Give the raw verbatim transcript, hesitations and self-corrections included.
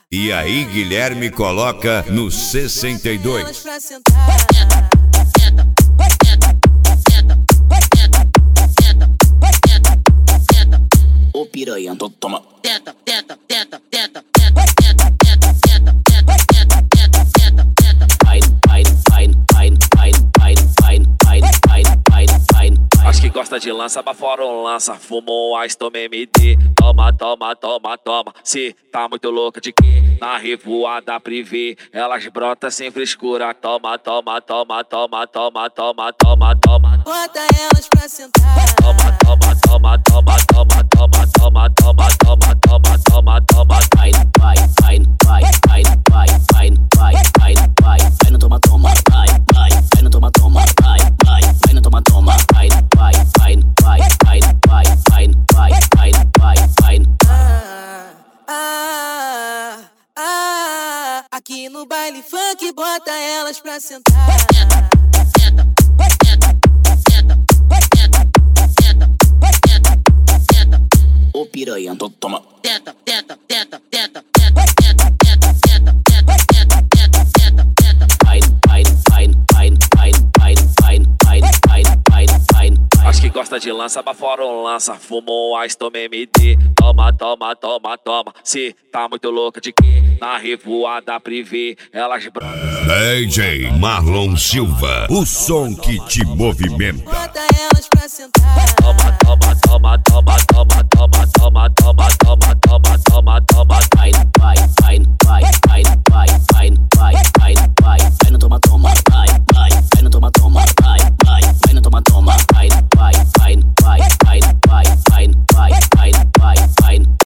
E aí Guilherme coloca no sessenta e dois. Ô piranha, então toma. Tenta, tenta, tenta, tenta, tenta, tenta, tenta, tenta, tenta, tenta, tenta, tenta, tenta. Vai, vai, vai, vai, vai, vai, vai, vai, vai, vai, vai. Acho que gosta de lança, bafora um lança. Fumo um ice, toma M D. Toma, toma, toma, toma. Se tá muito louca de quê? Na revoada privê, elas brotam sem frescura. Toma, toma, toma, toma, toma, toma, toma, toma. Bota elas pra sentar. Toma, toma, toma, toma, toma, toma, toma, toma, toma, toma, toma, toma. Vai, vai, vai, vai, vai, vai, vai, vai, vai, vai. Vai no toma, toma, vai, vai. Vai no toma, toma, vai, vai. Vai no toma, toma, vai, vai, vai, vai, vai, vai, vai, vai, vai, vai, vai. Ah, ah, ah. Aqui no baile funk bota elas pra sentar. Tenta, tenta, tenta, tenta, tenta, tenta, tenta, tenta. Ô piranha, então toma. Tenta, tenta, tenta, tenta, tenta, tenta, tenta, tenta, tenta, tenta, tenta, tenta, tenta. Vai, vai, vai, vai, vai, vai, vai, vai, vai, vai, vai. Acho que gosta de lança, bafora um lança. Fumo um ice, toma M D. Toma, toma, toma, toma. Se tá muito louca de quê? Na revoada privê, elas brotam. D J Marlon Silva, o som que te movimenta. Bota elas pra sentar. Toma, toma, toma, toma, toma, toma, toma, toma,